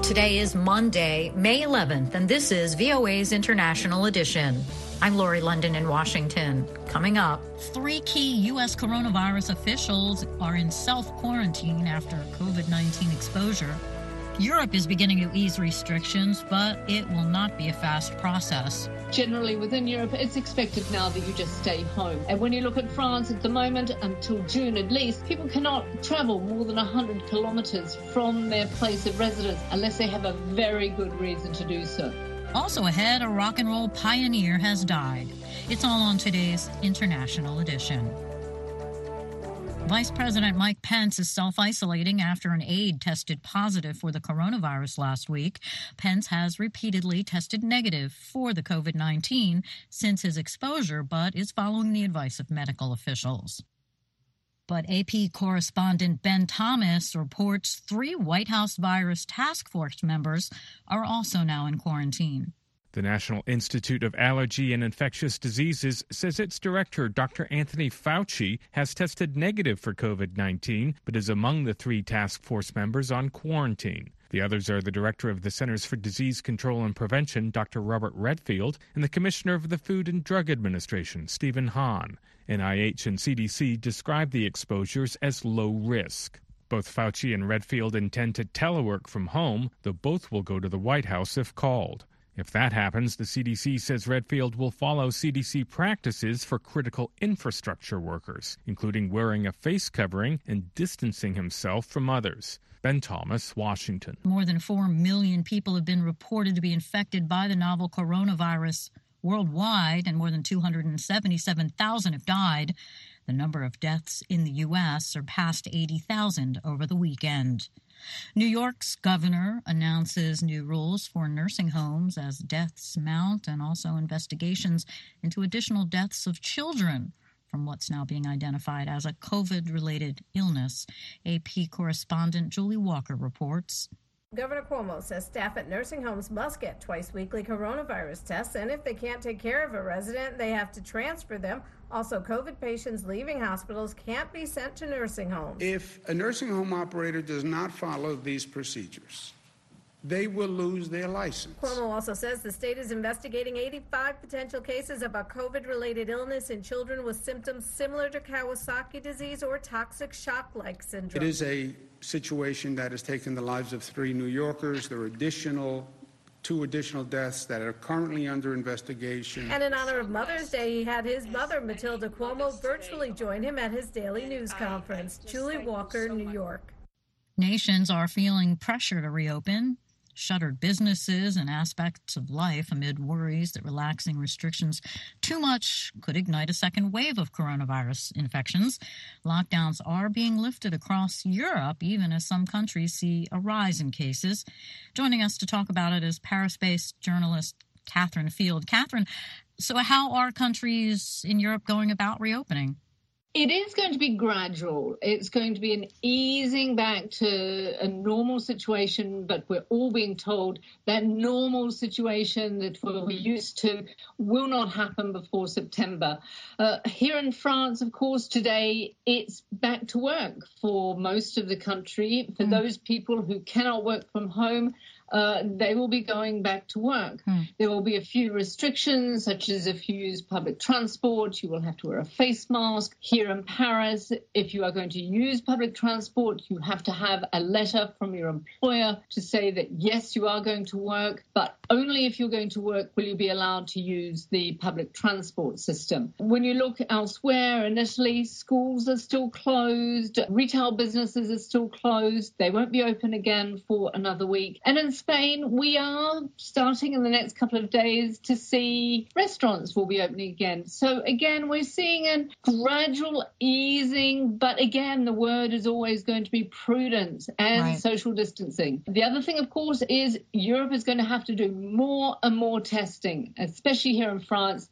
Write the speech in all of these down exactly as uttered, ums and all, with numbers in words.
Today is Monday, May eleventh, and this is V O A's International Edition. I'm Lori London in Washington. Coming up, three key U S coronavirus officials are in self-quarantine after COVID nineteen exposure. Europe is beginning to ease restrictions, but it will not be a fast process. Generally within Europe, it's expected now that you just stay home. And when you look at France at the moment, until June at least, people cannot travel more than one hundred kilometres from their place of residence unless they have a very good reason to do so. Also ahead, a rock and roll pioneer has died. It's all on today's International Edition. Vice President Mike Pence is self-isolating after an aide tested positive for the coronavirus last week. Pence has repeatedly tested negative for the COVID nineteen since his exposure, but is following the advice of medical officials. But A P correspondent Ben Thomas reports three White House virus task force members are also now in quarantine. The National Institute of Allergy and Infectious Diseases says its director, Doctor Anthony Fauci, has tested negative for COVID nineteen, but is among the three task force members on quarantine. The others are the director of the Centers for Disease Control and Prevention, Doctor Robert Redfield, and the commissioner of the Food and Drug Administration, Stephen Hahn. N I H and C D C describe the exposures as low risk. Both Fauci and Redfield intend to telework from home, though both will go to the White House if called. If that happens, the C D C says Redfield will follow C D C practices for critical infrastructure workers, including wearing a face covering and distancing himself from others. Ben Thomas, Washington. More than four million people have been reported to be infected by the novel coronavirus worldwide, and more than two hundred seventy-seven thousand have died. The number of deaths in the U S surpassed eighty thousand over the weekend. New York's governor announces new rules for nursing homes as deaths mount, and also investigations into additional deaths of children from what's now being identified as a COVID-related illness. A P correspondent Julie Walker reports. Governor Cuomo says staff at nursing homes must get twice-weekly coronavirus tests, and if they can't take care of a resident, they have to transfer them. Also, COVID patients leaving hospitals can't be sent to nursing homes. If a nursing home operator does not follow these procedures, they will lose their license. Cuomo also says the state is investigating eighty-five potential cases of a COVID-related illness in children with symptoms similar to Kawasaki disease or toxic shock-like syndrome. It is a situation that has taken the lives of three New Yorkers. There are additional two additional deaths that are currently under investigation. And in honor of Mother's Day, he had his mother, Matilda Cuomo, virtually join him at his daily news conference. Julie Walker, New York. Nations are feeling pressure to reopen shuttered businesses and aspects of life amid worries that relaxing restrictions too much could ignite a second wave of coronavirus infections. Lockdowns are being lifted across Europe, even as some countries see a rise in cases. Joining us to talk about it is Paris-based journalist Catherine Field. Catherine, so how are countries in Europe going about reopening? It is going to be gradual. It's going to be an easing back to a normal situation, but we're all being told that normal situation that we're used to will not happen before September. Uh, here in France, of course, today it's back to work for most of the country. For mm. those people who cannot work from home, Uh, they will be going back to work. Hmm. There will be a few restrictions, such as if you use public transport, you will have to wear a face mask. Here in Paris, if you are going to use public transport, you have to have a letter from your employer to say that, yes, you are going to work, but only if you're going to work will you be allowed to use the public transport system. When you look elsewhere in Italy, schools are still closed, retail businesses are still closed. They won't be open again for another week. And in Spain, we are starting in the next couple of days to see restaurants will be opening again. So again, we're seeing a gradual easing, but again, the word is always going to be prudence and right. social distancing. The other thing, of course, is Europe is going to have to do more and more testing, especially here in France.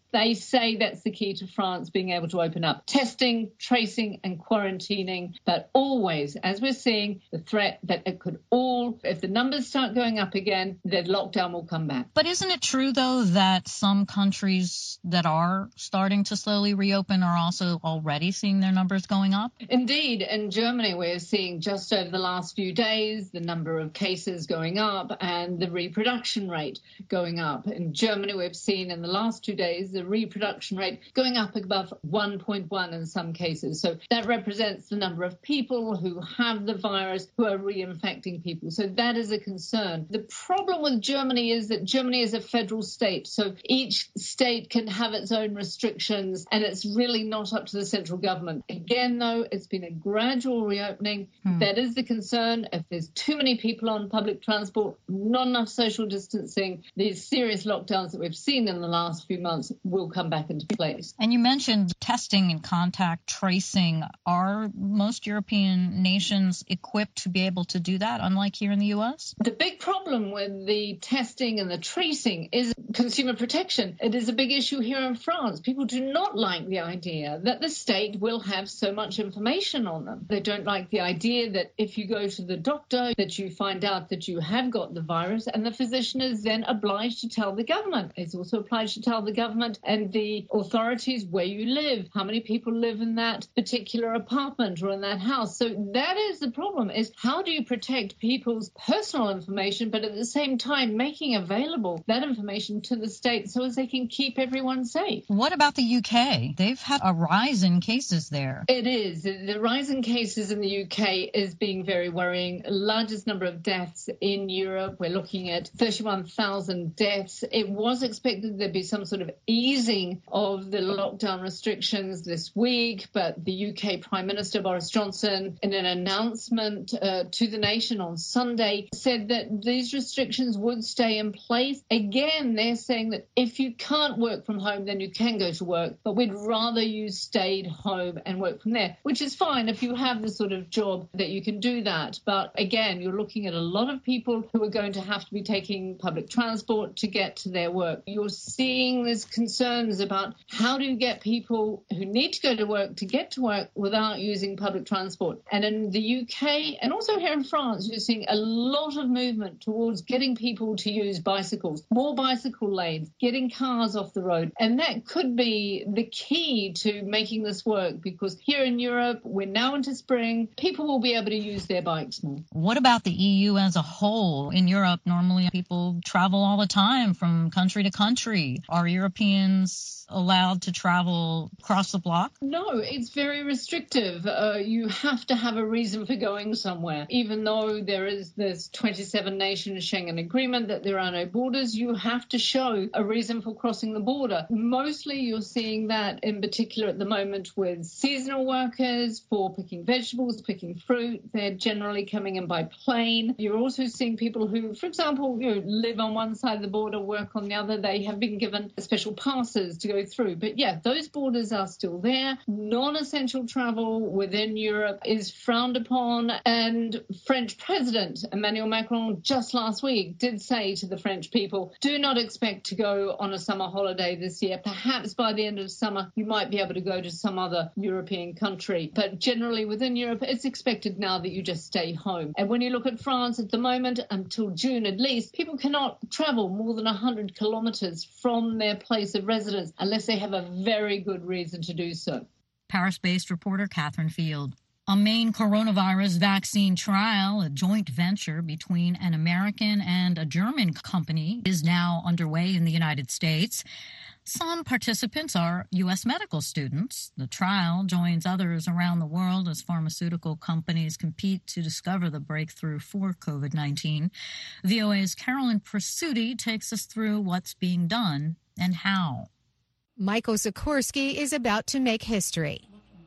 They say that's the key to France being able to open up. Testing, tracing, and quarantining, but always, as we're seeing, the threat that it could all, if the numbers start going up again, the lockdown will come back. But isn't it true, though, that some countries that are starting to slowly reopen are also already seeing their numbers going up? Indeed. In Germany, we're seeing just over the last few days the number of cases going up and the reproduction rate going up. In Germany, we've seen in the last two days the reproduction rate going up above one point one in some cases. So that represents the number of people who have the virus who are reinfecting people. So that is a concern. The problem with Germany is that Germany is a federal state. So each state can have its own restrictions and it's really not up to the central government. Again, though, it's been a gradual reopening. Hmm. That is the concern. If there's too many people on public transport, not enough social distancing, these serious lockdowns that we've seen in the last few months will come back into place. And you mentioned testing and contact tracing. Are most European nations equipped to be able to do that, unlike here in the U S? The big problem with the testing and the tracing is consumer protection. It is a big issue here in France. People do not like the idea that the state will have so much information on them. They don't like the idea that if you go to the doctor, that you find out that you have got the virus, and the physician is then obliged to tell the government. It's also obliged to tell the government and the authorities where you live, how many people live in that particular apartment or in that house. So that is the problem, is how do you protect people's personal information, but at the same time making available that information to the state so as they can keep everyone safe. What about the U K? They've had a rise in cases there. It is. The rise in cases in the U K is being very worrying. Largest number of deaths in Europe. We're looking at thirty-one thousand deaths. It was expected there'd be some sort of easing of the lockdown restrictions this week, but the U K Prime Minister Boris Johnson, in an announcement uh, to the nation on Sunday, said that these restrictions would stay in place. Again, they're saying that if you can't work from home, then you can go to work, but we'd rather you stayed home and work from there, which is fine if you have the sort of job that you can do that. But again, you're looking at a lot of people who are going to have to be taking public transport to get to their work. You're seeing there's concerns about how do you get people who need to go to work to get to work without using public transport. And in the U K and also here in France, you're seeing a lot of movement towards getting people to use bicycles, more bicycle lanes, getting cars off the road. And that could be the key to making this work, because here in Europe, we're now into spring, people will be able to use their bikes more. What about the E U as a whole? In Europe, normally people travel all the time from country to country. Are Europeans allowed to travel across the bloc? No, it's very restrictive. Uh, you have to have a reason for going somewhere. Even though there is this twenty-seven nation Schengen agreement that there are no borders, you have to show a reason for crossing the border. Mostly you're seeing that in particular at the moment with seasonal workers for picking vegetables, picking fruit. They're generally coming in by plane. You're also seeing people who, for example, you know, live on one side of the border, work on the other. They have been given special passes to go through. But yeah, those borders are still there. Non-essential travel within Europe is frowned upon. And French President Emmanuel Macron just last week did say to the French people, do not expect to go on a summer holiday this year. Perhaps by the end of summer, you might be able to go to some other European country. But generally within Europe, it's expected now that you just stay home. And when you look at France at the moment, until June at least, people cannot travel more than one hundred kilometers from their place of residence unless they have a very good reason to do so. Paris-based reporter Catherine Field. A main coronavirus vaccine trial, a joint venture between an American and a German company, is now underway in the United States. Some participants are U S medical students. The trial joins others around the world as pharmaceutical companies compete to discover the breakthrough for COVID nineteen. V O A's Carolyn Presutti takes us through what's being done and how. Michael Sikorsky is about to make history.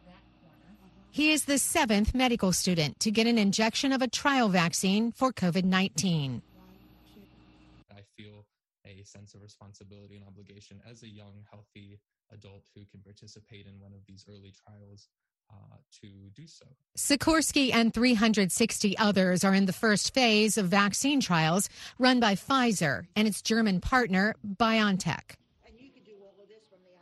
He is the seventh medical student to get an injection of a trial vaccine for COVID nineteen. I feel a sense of responsibility and obligation as a young, healthy adult who can participate in one of these early trials uh, to do so. Sikorsky and three hundred sixty others are in the first phase of vaccine trials run by Pfizer and its German partner, BioNTech.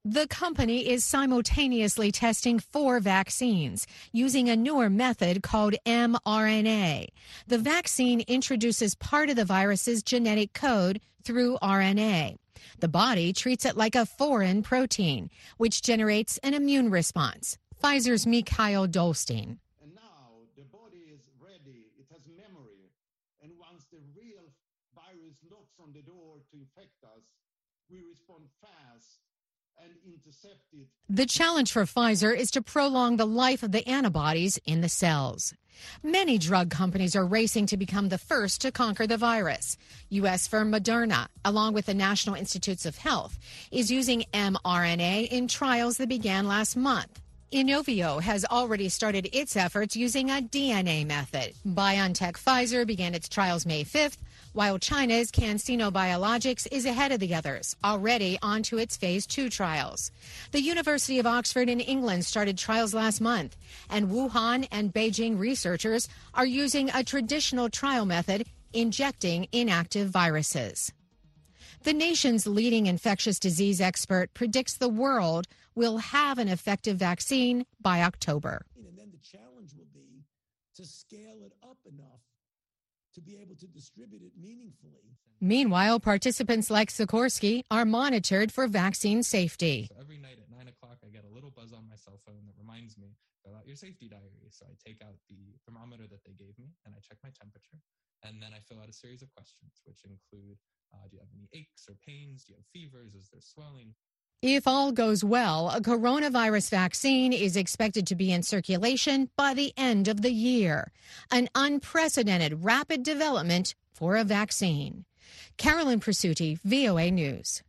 The company is simultaneously testing four vaccines using a newer method called mRNA. The vaccine introduces part of the virus's genetic code through R N A. The body treats it like a foreign protein, which generates an immune response. Pfizer's Mikhail Dolstein. And now the body is ready. It has memory. And once the real virus knocks on the door to infect us, we respond fast and intercept it. The challenge for Pfizer is to prolong the life of the antibodies in the cells. Many drug companies are racing to become the first to conquer the virus. U S firm Moderna, along with the National Institutes of Health, is using mRNA in trials that began last month. Inovio has already started its efforts using a D N A method. BioNTech Pfizer began its trials May fifth, while China's CanSino Biologics is ahead of the others, already onto its phase two trials. The University of Oxford in England started trials last month, and Wuhan and Beijing researchers are using a traditional trial method, injecting inactive viruses. The nation's leading infectious disease expert predicts the world will have an effective vaccine by October. And then the challenge will be to scale it up enough to be able to distribute it meaningfully. Meanwhile, participants like Sikorsky are monitored for vaccine safety. So every night at nine o'clock, I get a little buzz on my cell phone that reminds me, fill out your safety diary. So I take out the thermometer that they gave me and I check my temperature. And then I fill out a series of questions, which include, uh, do you have any aches or pains? Do you have fevers? Is there swelling? If all goes well, a coronavirus vaccine is expected to be in circulation by the end of the year. An unprecedented rapid development for a vaccine. Carolyn Presutti, V O A News.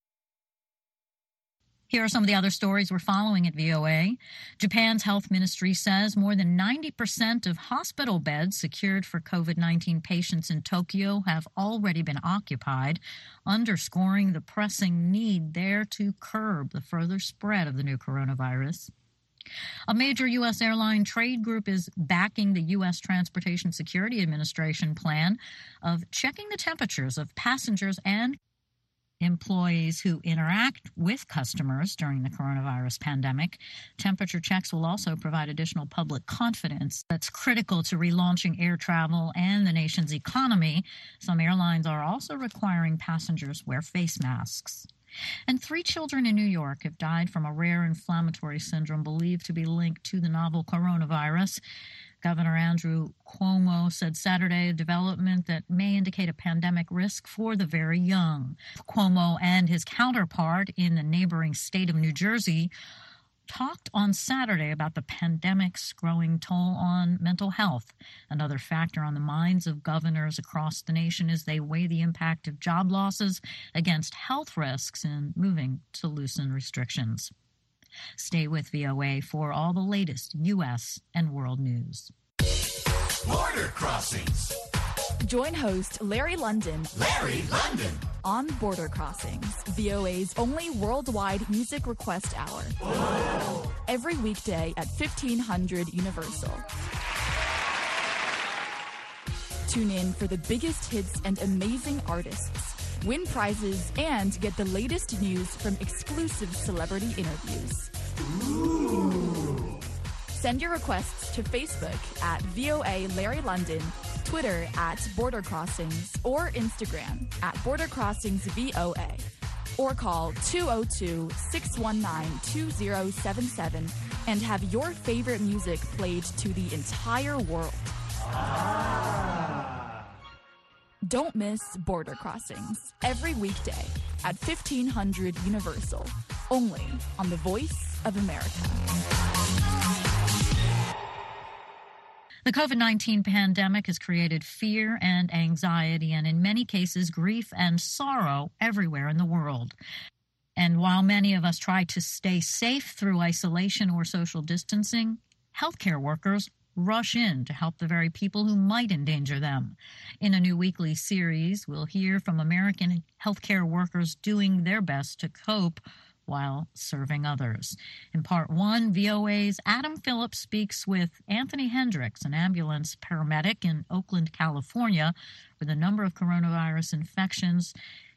Here are some of the other stories we're following at V O A. Japan's health ministry says more than ninety percent of hospital beds secured for COVID nineteen patients in Tokyo have already been occupied, underscoring the pressing need there to curb the further spread of the new coronavirus. A major U S airline trade group is backing the U S Transportation Security Administration plan of checking the temperatures of passengers and employees who interact with customers during the coronavirus pandemic. Temperature checks will also provide additional public confidence that's critical to relaunching air travel and the nation's economy. Some airlines are also requiring passengers wear face masks. And three children in New York have died from a rare inflammatory syndrome believed to be linked to the novel coronavirus. Governor Andrew Cuomo said Saturday a development that may indicate a pandemic risk for the very young. Cuomo and his counterpart in the neighboring state of New Jersey talked on Saturday about the pandemic's growing toll on mental health. Another factor on the minds of governors across the nation as they weigh the impact of job losses against health risks in moving to loosen restrictions. Stay with V O A for all the latest U S and world news. Border Crossings. Join host Larry London. Larry London. On Border Crossings, V O A's only worldwide music request hour. Whoa. Every weekday at fifteen hundred Universal. Tune in for the biggest hits and amazing artists. Win prizes and get the latest news from exclusive celebrity interviews. Ooh. Send your requests to Facebook at V O A Larry London, Twitter at Border Crossings, or Instagram at Border Crossings V O A. Or call two oh two, six one nine, two oh seven seven and have your favorite music played to the entire world. Ah. Don't miss Border Crossings every weekday at fifteen hundred Universal, only on the Voice of America. The COVID nineteen pandemic has created fear and anxiety and, in many cases, grief and sorrow everywhere in the world. And while many of us try to stay safe through isolation or social distancing, healthcare workers rush in to help the very people who might endanger them. In a new weekly series, we'll hear from American healthcare workers doing their best to cope while serving others. In part one, V O A's Adam Phillips speaks with Anthony Hendricks, an ambulance paramedic in Oakland, California, with a number of coronavirus infections.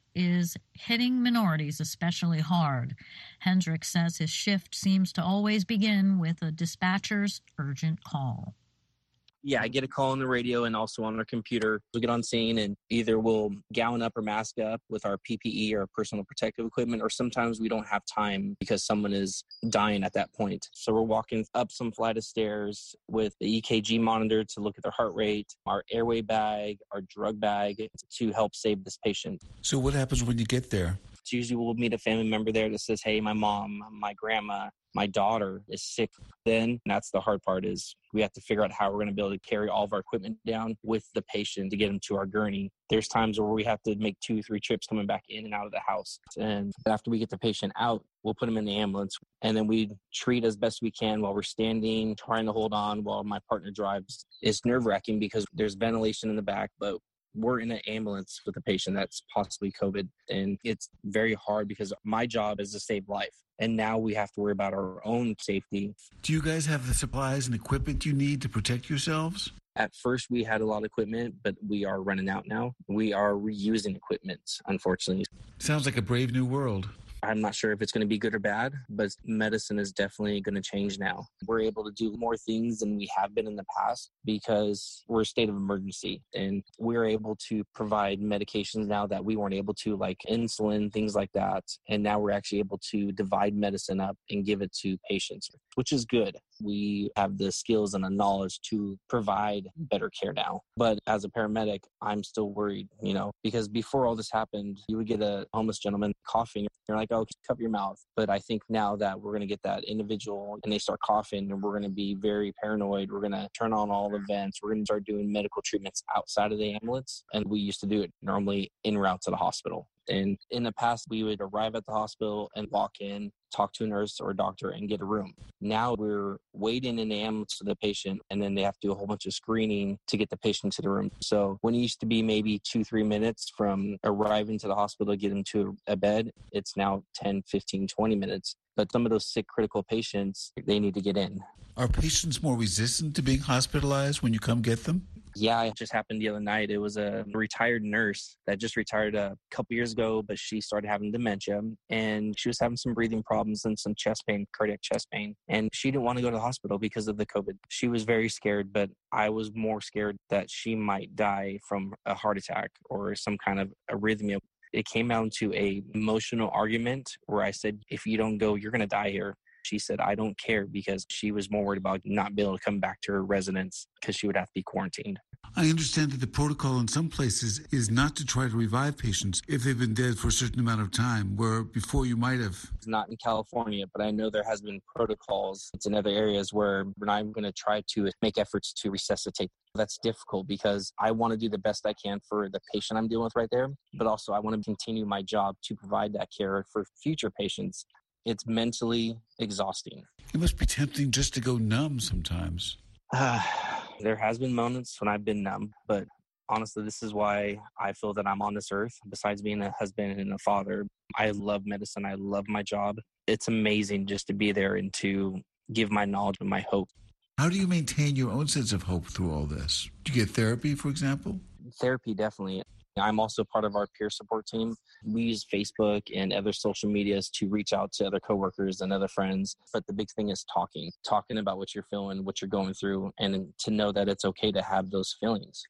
is hitting minorities especially hard. Hendricks says his shift seems to always begin with a dispatcher's urgent call. Yeah, I get a call on the radio and also on our computer. We'll get on scene and either we'll gown up or mask up with our P P E or personal protective equipment, or sometimes we don't have time because someone is dying at that point. So we're walking up some flight of stairs with the E K G monitor to look at their heart rate, our airway bag, our drug bag to help save this patient. So what happens when you get there? So usually we'll meet a family member there that says, hey, my mom, my grandma, my daughter is sick. Then that's the hard part is we have to figure out how we're going to be able to carry all of our equipment down with the patient to get them to our gurney. There's times where we have to make two, three trips coming back in and out of the house. And after we get the patient out, we'll put them in the ambulance. And then we treat as best we can while we're standing, trying to hold on while my partner drives. It's nerve-wracking because there's ventilation in the back, but we're in an ambulance with a patient that's possibly COVID. And it's very hard because my job is to save life. And now we have to worry about our own safety. Do you guys have the supplies and equipment you need to protect yourselves? At first, we had a lot of equipment, but we are running out now. We are reusing equipment, unfortunately. Sounds like a brave new world. I'm not sure if it's going to be good or bad, but medicine is definitely going to change now. We're able to do more things than we have been in the past because we're a state of emergency, and we're able to provide medications now that we weren't able to, like insulin, things like that. And now we're actually able to divide medicine up and give it to patients, which is good. We have the skills and the knowledge to provide better care now. But as a paramedic, I'm still worried, you know, because before all this happened, you would get a homeless gentleman coughing. You're like, oh, cover your mouth. But I think now that we're going to get that individual and they start coughing and we're going to be very paranoid, we're going to turn on all the vents. We're going to start doing medical treatments outside of the ambulance. And we used to do it normally en route to the hospital. And in the past, we would arrive at the hospital and walk in, talk to a nurse or a doctor and get a room. Now we're waiting in the ambulance for the patient, and then they have to do a whole bunch of screening to get the patient to the room. So when it used to be maybe two, three minutes from arriving to the hospital to get them to a bed, it's now ten, fifteen, twenty minutes. But some of those sick critical patients, they need to get in. Are patients more resistant to being hospitalized when you come get them? Yeah, it just happened the other night. It was a retired nurse that just retired a couple years ago, but she started having dementia and she was having some breathing problems and some chest pain, cardiac chest pain. And she didn't want to go to the hospital because of the COVID. She was very scared, but I was more scared that she might die from a heart attack or some kind of arrhythmia. It came down to a emotional argument where I said, if you don't go, you're going to die here. She said, I don't care, because she was more worried about not being able to come back to her residence because she would have to be quarantined. I understand that the protocol in some places is not to try to revive patients if they've been dead for a certain amount of time, where before you might have. It's not in California, but I know there has been protocols. It's in other areas where we're not even going to try to make efforts to resuscitate. That's difficult because I want to do the best I can for the patient I'm dealing with right there, but also I want to continue my job to provide that care for future patients. It's mentally exhausting. It must be tempting just to go numb sometimes. Uh, there has been moments when I've been numb, but honestly, this is why I feel that I'm on this earth. Besides being a husband and a father, I love medicine. I love my job. It's amazing just to be there and to give my knowledge and my hope. How do you maintain your own sense of hope through all this? Do you get therapy, for example? Therapy, definitely. I'm also part of our peer support team. We use Facebook and other social medias to reach out to other coworkers and other friends. But the big thing is talking, talking about what you're feeling, what you're going through, and to know that it's okay to have those feelings.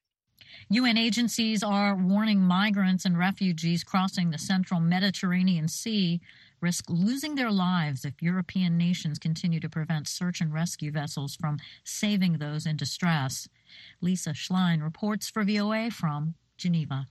U N agencies are warning migrants and refugees crossing the central Mediterranean Sea risk losing their lives if European nations continue to prevent search and rescue vessels from saving those in distress. Lisa Schlein reports for V O A from Geneva.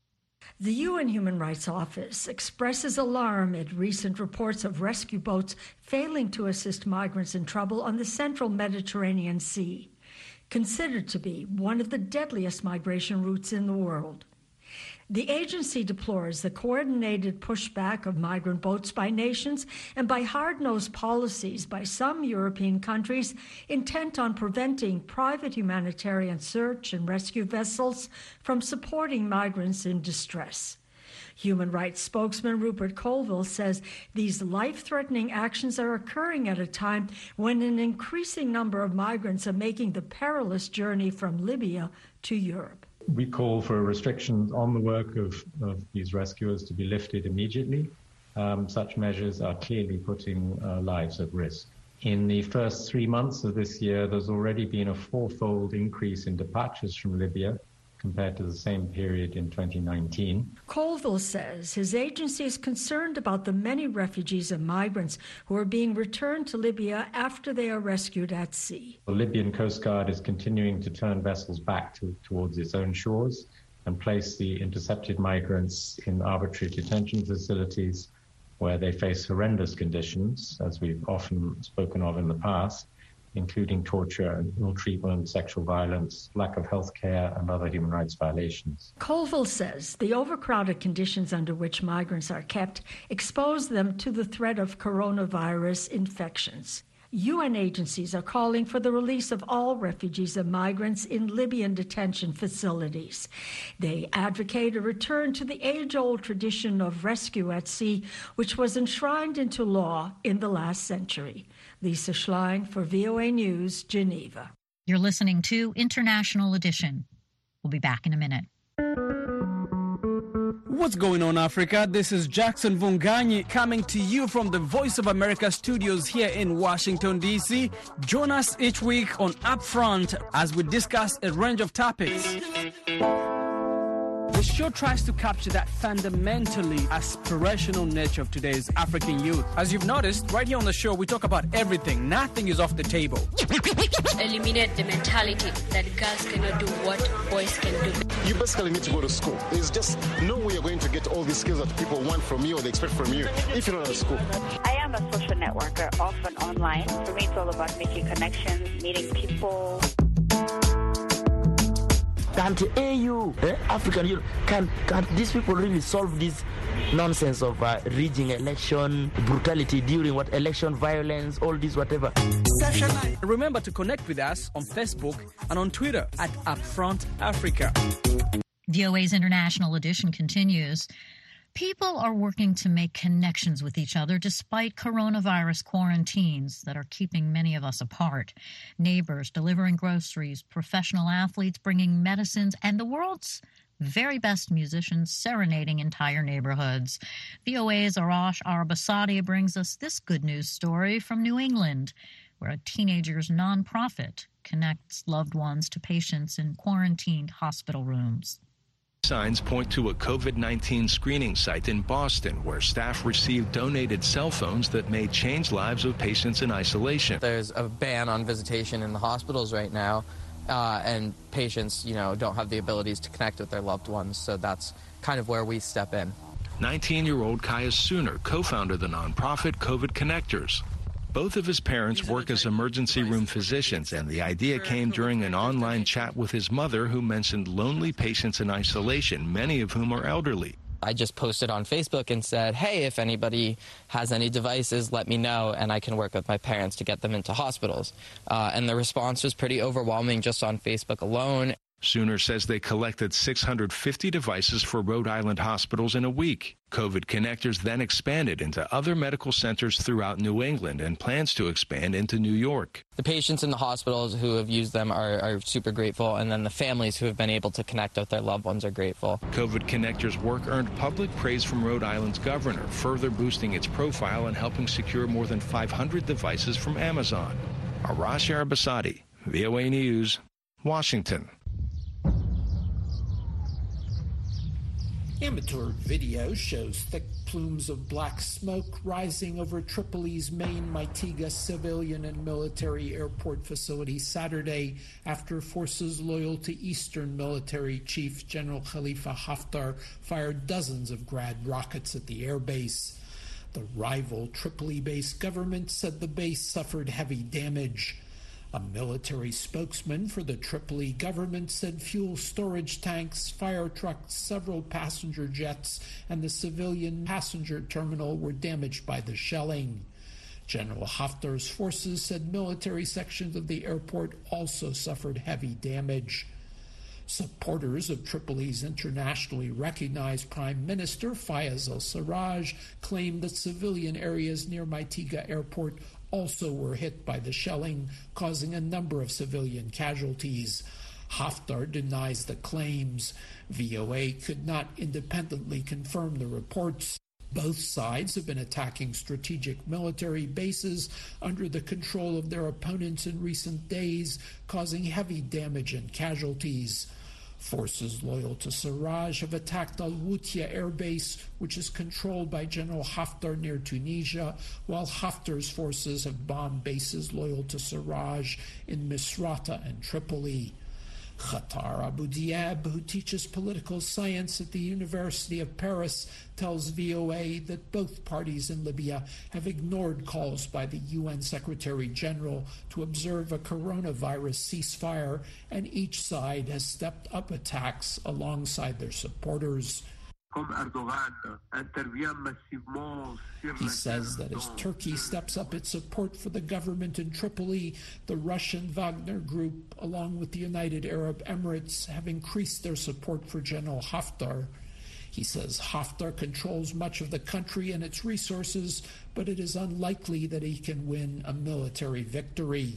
The U N Human Rights Office expresses alarm at recent reports of rescue boats failing to assist migrants in trouble on the central Mediterranean Sea, considered to be one of the deadliest migration routes in the world. The agency deplores the coordinated pushback of migrant boats by nations and by hard-nosed policies by some European countries intent on preventing private humanitarian search and rescue vessels from supporting migrants in distress. Human rights spokesman Rupert Colville says these life-threatening actions are occurring at a time when an increasing number of migrants are making the perilous journey from Libya to Europe. We call for restrictions on the work of, of these rescuers to be lifted immediately. Um, such measures are clearly putting uh, lives at risk. In the first three months of this year, there's already been a fourfold increase in departures from Libya compared to the same period in twenty nineteen. Colville says his agency is concerned about the many refugees and migrants who are being returned to Libya after they are rescued at sea. The Libyan Coast Guard is continuing to turn vessels back to, towards its own shores and place the intercepted migrants in arbitrary detention facilities where they face horrendous conditions, as we've often spoken of in the past, including torture and ill treatment, sexual violence, lack of health care, and other human rights violations. Colville says the overcrowded conditions under which migrants are kept expose them to the threat of coronavirus infections. U N agencies are calling for the release of all refugees and migrants in Libyan detention facilities. They advocate a return to the age-old tradition of rescue at sea, which was enshrined into law in the last century. Lisa Schlein for V O A News, Geneva. You're listening to International Edition. We'll be back in a minute. What's going on, Africa? This is Jackson Vunganyi coming to you from the Voice of America studios here in Washington, D C. Join us each week on Upfront as we discuss a range of topics. The show tries to capture that fundamentally aspirational nature of today's African youth. As you've noticed, right here on the show, we talk about everything. Nothing is off the table. Eliminate the mentality that girls cannot do what boys can do. You basically need to go to school. There's just no way you're going to get all these skills that people want from you or they expect from you if you're not at school. I am a social networker, often online. For me, it's all about making connections, meeting people. Can't A U, eh, African Union, can can these people really solve this nonsense of uh, rigging election, brutality during what election, violence, all this whatever? Remember to connect with us on Facebook and on Twitter at Upfront Africa. V O A's International Edition continues. People are working to make connections with each other despite coronavirus quarantines that are keeping many of us apart. Neighbors delivering groceries, professional athletes bringing medicines, and the world's very best musicians serenading entire neighborhoods. V O A's Arash Arabasadi brings us this good news story from New England, where a teenager's nonprofit connects loved ones to patients in quarantined hospital rooms. Signs point to a COVID nineteen screening site in Boston where staff received donated cell phones that may change lives of patients in isolation. There's a ban on visitation in the hospitals right now, uh, and patients, you know, don't have the abilities to connect with their loved ones, so that's kind of where we step in. nineteen-year-old Caius Sooner co-founded the nonprofit COVID Connectors. Both of his parents work as emergency room physicians, and the idea came during an online chat with his mother, who mentioned lonely patients in isolation, many of whom are elderly. I just posted on Facebook and said, hey, if anybody has any devices, let me know, and I can work with my parents to get them into hospitals. Uh, and the response was pretty overwhelming just on Facebook alone. Sooner says they collected six hundred fifty devices for Rhode Island hospitals in a week. COVID Connectors then expanded into other medical centers throughout New England and plans to expand into New York. The patients in the hospitals who have used them are, are super grateful, and then the families who have been able to connect with their loved ones are grateful. COVID Connectors' work earned public praise from Rhode Island's governor, further boosting its profile and helping secure more than five hundred devices from Amazon. Arash Arabasadi, V O A News, Washington. Amateur video shows thick plumes of black smoke rising over Tripoli's main Maitiga civilian and military airport facility Saturday after forces loyal to Eastern Military Chief General Khalifa Haftar fired dozens of Grad rockets at the airbase. The rival Tripoli-based government said the base suffered heavy damage. A military spokesman for the Tripoli government said fuel storage tanks, fire trucks, several passenger jets, and the civilian passenger terminal were damaged by the shelling. General Haftar's forces said military sections of the airport also suffered heavy damage. Supporters of Tripoli's internationally recognized Prime Minister Fayez al-Sarraj claimed that civilian areas near Maitiga Airport also were hit by the shelling, causing a number of civilian casualties. Haftar denies the claims. V O A could not independently confirm the reports. Both sides have been attacking strategic military bases under the control of their opponents in recent days, causing heavy damage and casualties. Forces loyal to Sarraj have attacked Al-Wutia air base, which is controlled by General Haftar near Tunisia, while Haftar's forces have bombed bases loyal to Sarraj in Misrata and Tripoli. Khatar Abu Diab, who teaches political science at the University of Paris, tells V O A that both parties in Libya have ignored calls by the U N Secretary General to observe a coronavirus ceasefire, and each side has stepped up attacks alongside their supporters. He says that as Turkey steps up its support for the government in Tripoli, the Russian Wagner Group, along with the United Arab Emirates, have increased their support for General Haftar. He says Haftar controls much of the country and its resources, but it is unlikely that he can win a military victory.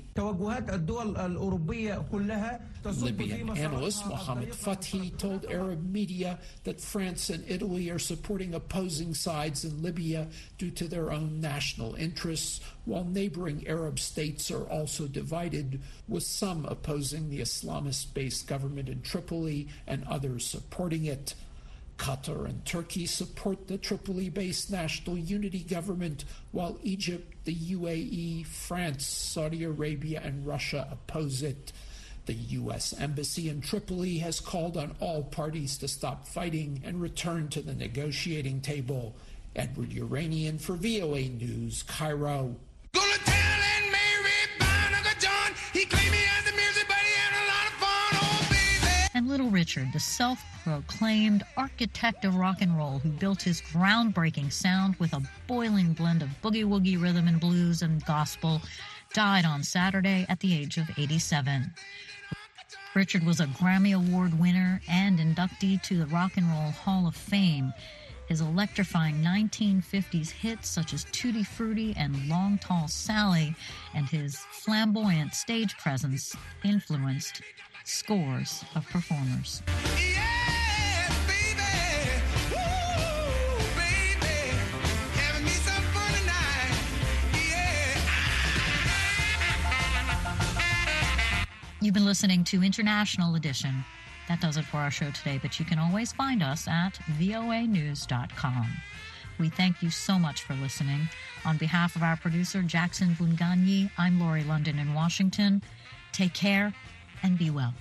Libyan analyst Mohammed Fathi told Arab media that France and Italy are supporting opposing sides in Libya due to their own national interests, while neighboring Arab states are also divided, with some opposing the Islamist-based government in Tripoli and others supporting it. Qatar and Turkey support the Tripoli-based National Unity Government, while Egypt, the U A E, France, Saudi Arabia, and Russia oppose it. The U S Embassy in Tripoli has called on all parties to stop fighting and return to the negotiating table. Edward Uranian for V O A News, Cairo. Gonna tell Aunt Mary about Uncle John. He claimed me as the music, but he had a lot of fun, oh baby. And Little Richard, the self-proclaimed architect of rock and roll who built his groundbreaking sound with a boiling blend of boogie-woogie rhythm and blues and gospel, died on Saturday at the age of eighty-seven. Richard was a Grammy Award winner and inductee to the Rock and Roll Hall of Fame. His electrifying nineteen fifties hits such as Tutti Frutti and Long Tall Sally and his flamboyant stage presence influenced scores of performers. You've been listening to International Edition. That does it for our show today, but you can always find us at V O A news dot com. We thank you so much for listening. On behalf of our producer, Jackson Vunganyi, I'm Lori London in Washington. Take care and be well.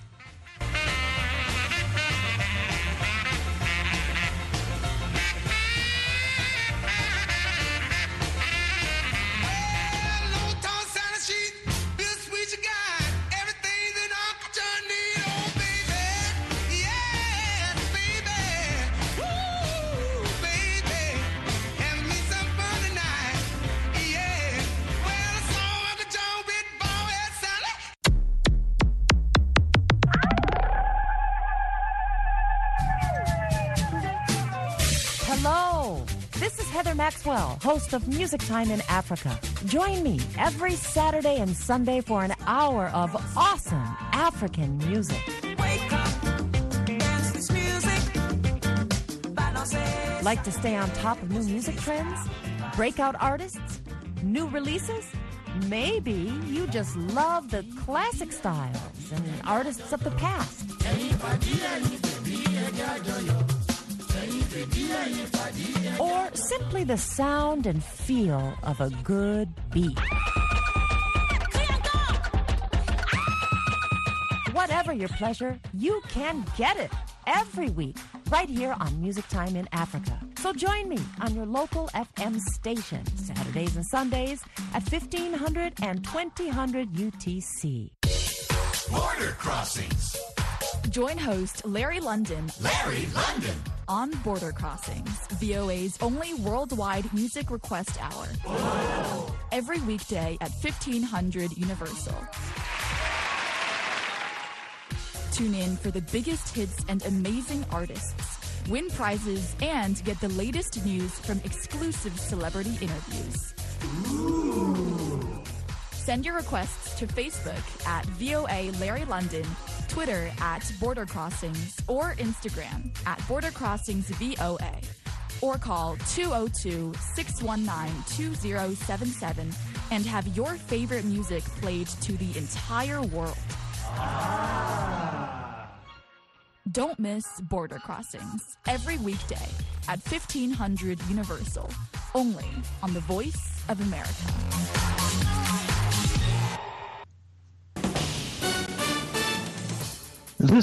Maxwell, host of Music Time in Africa. Join me every Saturday and Sunday for an hour of awesome African music. Wake up, dance this music. Like to stay on top of new music trends? Breakout artists? New releases? Maybe you just love the classic styles and artists of the past. Or simply the sound and feel of a good beat. Whatever your pleasure, you can get it every week right here on Music Time in Africa. So join me on your local F M station Saturdays and Sundays at fifteen hundred and twenty hundred U T C. Border Crossings. Join host Larry London. Larry London. On Border Crossings, V O A's only worldwide music request hour. Whoa. Every weekday at fifteen hundred Universal. Tune in for the biggest hits and amazing artists. Win prizes and get the latest news from exclusive celebrity interviews. Ooh. Send your requests to Facebook at V O A Larry London, Twitter at Border Crossings, or Instagram at Border Crossings V O A. Or call two oh two, six one nine, two oh seven seven and have your favorite music played to the entire world. Ah. Don't miss Border Crossings every weekday at fifteen hundred Universal, only on the Voice of America.